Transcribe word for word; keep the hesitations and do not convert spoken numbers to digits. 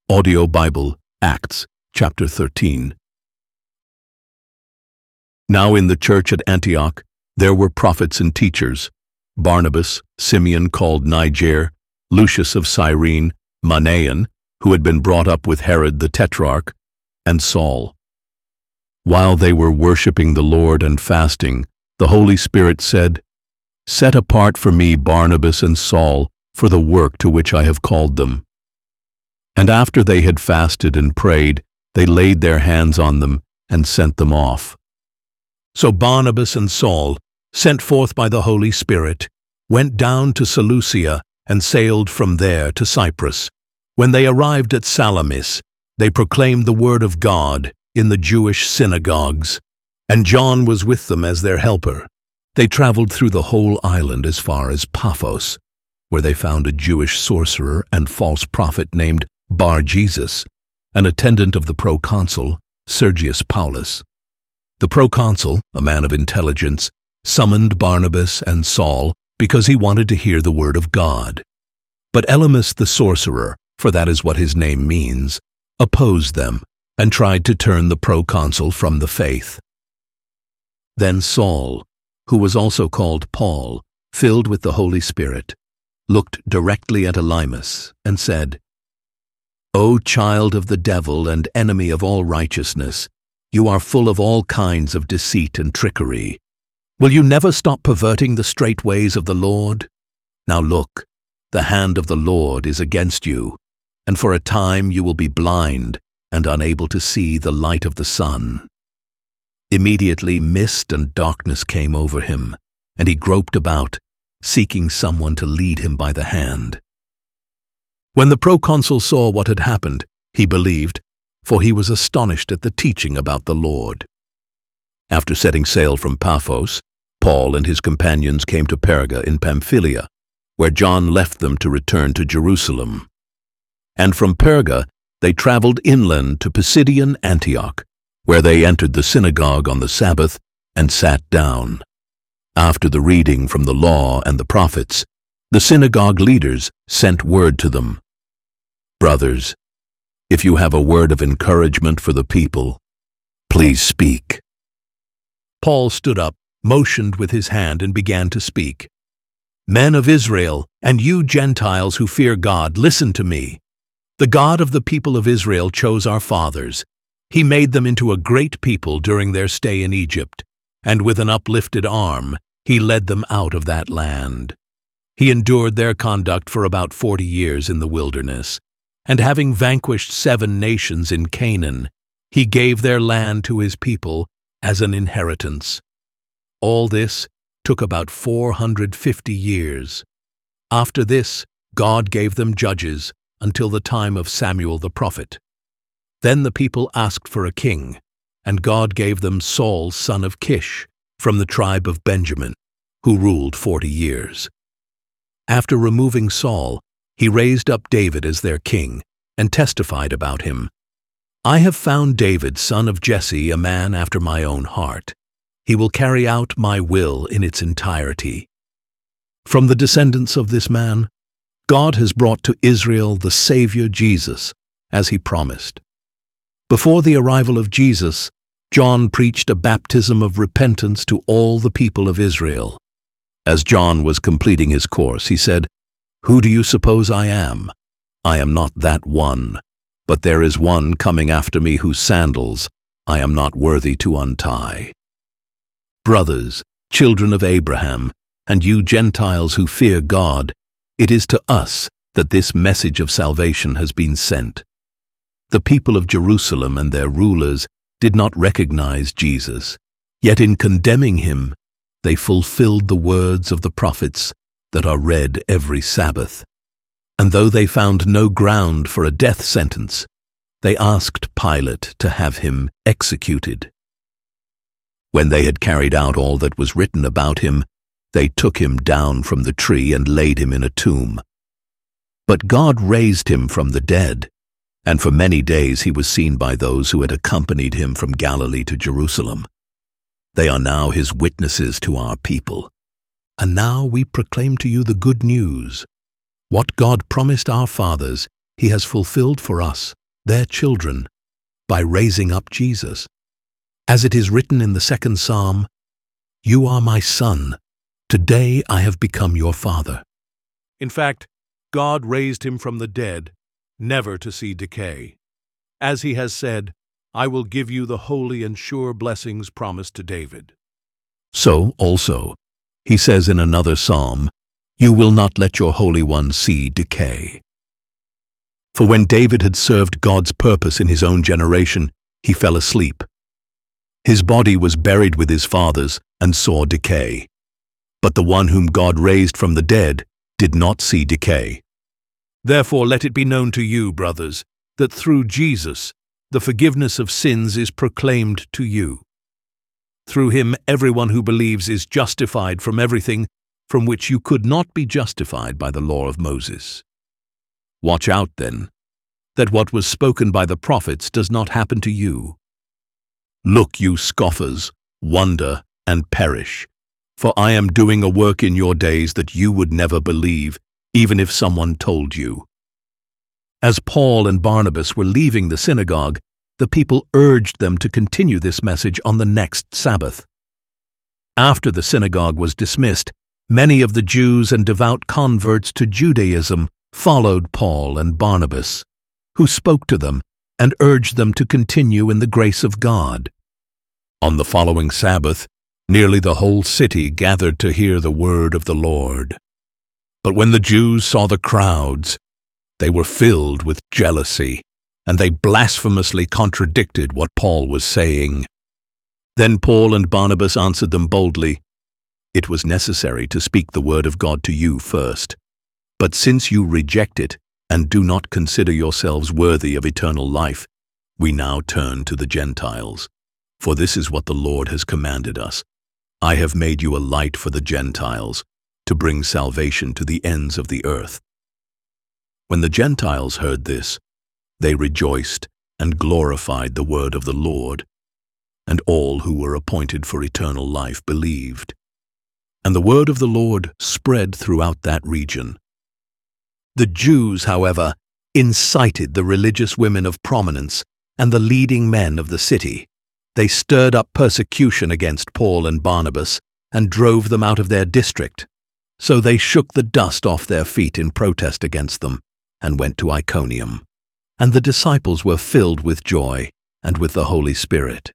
Audio Bible, Acts, chapter thirteen. Now in the church at Antioch there were prophets and teachers, Barnabas, Simeon called Niger, Lucius of Cyrene, Manaen, who had been brought up with Herod the Tetrarch, and Saul. While they were worshipping the Lord and fasting, the Holy Spirit said, "Set apart for me Barnabas and Saul for the work to which I have called them." And after they had fasted and prayed, they laid their hands on them and sent them off. So Barnabas and Saul, sent forth by the Holy Spirit, went down to Seleucia and sailed from there to Cyprus. When they arrived at Salamis, they proclaimed the word of God in the Jewish synagogues, and John was with them as their helper. They traveled through the whole island as far as Paphos, where they found a Jewish sorcerer and false prophet named Bar-Jesus, an attendant of the proconsul, Sergius Paulus. The proconsul, a man of intelligence, summoned Barnabas and Saul because he wanted to hear the word of God. But Elymas the sorcerer, for that is what his name means, opposed them and tried to turn the proconsul from the faith. Then Saul, who was also called Paul, filled with the Holy Spirit, looked directly at Elymas and said, "O child of the devil and enemy of all righteousness, you are full of all kinds of deceit and trickery. Will you never stop perverting the straight ways of the Lord? Now look, the hand of the Lord is against you, and for a time you will be blind and unable to see the light of the sun." Immediately mist and darkness came over him, and he groped about, seeking someone to lead him by the hand. When the proconsul saw what had happened, he believed, for he was astonished at the teaching about the Lord. After setting sail from Paphos, Paul and his companions came to Perga in Pamphylia, where John left them to return to Jerusalem. And from Perga they traveled inland to Pisidian Antioch, where they entered the synagogue on the Sabbath and sat down. After the reading from the law and the prophets, the synagogue leaders sent word to them, "Brothers, if you have a word of encouragement for the people, please speak." Paul stood up, motioned with his hand, and began to speak. "Men of Israel, and you Gentiles who fear God, listen to me. The God of the people of Israel chose our fathers. He made them into a great people during their stay in Egypt, and with an uplifted arm, he led them out of that land. He endured their conduct for about forty years in the wilderness, and having vanquished seven nations in Canaan, he gave their land to his people as an inheritance. All this took about four hundred fifty years. After this, God gave them judges until the time of Samuel the prophet. Then the people asked for a king, and God gave them Saul son of Kish from the tribe of Benjamin, who ruled forty years. After removing Saul, he raised up David as their king and testified about him, "I have found David, son of Jesse, a man after my own heart. He will carry out my will in its entirety." From the descendants of this man, God has brought to Israel the Savior Jesus, as he promised. Before the arrival of Jesus, John preached a baptism of repentance to all the people of Israel. As John was completing his course, he said, "Who do you suppose I am? I am not that one, but there is one coming after me whose sandals I am not worthy to untie. Brothers, children of Abraham, and you Gentiles who fear God, it is to us that this message of salvation has been sent. The people of Jerusalem and their rulers did not recognize Jesus, yet in condemning him, they fulfilled the words of the prophets that are read every Sabbath. And though they found no ground for a death sentence, they asked Pilate to have him executed. When they had carried out all that was written about him, they took him down from the tree and laid him in a tomb. But God raised him from the dead, and for many days he was seen by those who had accompanied him from Galilee to Jerusalem. They are now his witnesses to our people. And now we proclaim to you the good news. What God promised our fathers, he has fulfilled for us, their children, by raising up Jesus. As it is written in the second Psalm, "You are my son, today I have become your father." In fact, God raised him from the dead, never to see decay. As he has said, "I will give you the holy and sure blessings promised to David." So, also, he says in another psalm, "You will not let your Holy One see decay." For when David had served God's purpose in his own generation, he fell asleep. His body was buried with his fathers and saw decay. But the one whom God raised from the dead did not see decay. Therefore let it be known to you, brothers, that through Jesus the forgiveness of sins is proclaimed to you. Through him everyone who believes is justified from everything from which you could not be justified by the law of Moses. Watch out, then, that what was spoken by the prophets does not happen to you. Look, you scoffers, wonder and perish, for I am doing a work in your days that you would never believe, even if someone told you. As Paul and Barnabas were leaving the synagogue, the people urged them to continue this message on the next Sabbath. After the synagogue was dismissed, many of the Jews and devout converts to Judaism followed Paul and Barnabas, who spoke to them and urged them to continue in the grace of God. On the following Sabbath, nearly the whole city gathered to hear the word of the Lord. But when the Jews saw the crowds, they were filled with jealousy, and they blasphemously contradicted what Paul was saying. Then Paul and Barnabas answered them boldly, "It was necessary to speak the word of God to you first. But since you reject it and do not consider yourselves worthy of eternal life, we now turn to the Gentiles. For this is what the Lord has commanded us. I have made you a light for the Gentiles, to bring salvation to the ends of the earth." When the Gentiles heard this, they rejoiced and glorified the word of the Lord, and all who were appointed for eternal life believed. And the word of the Lord spread throughout that region. The Jews, however, incited the religious women of prominence and the leading men of the city. They stirred up persecution against Paul and Barnabas and drove them out of their district. So they shook the dust off their feet in protest against them and went to Iconium. And the disciples were filled with joy and with the Holy Spirit.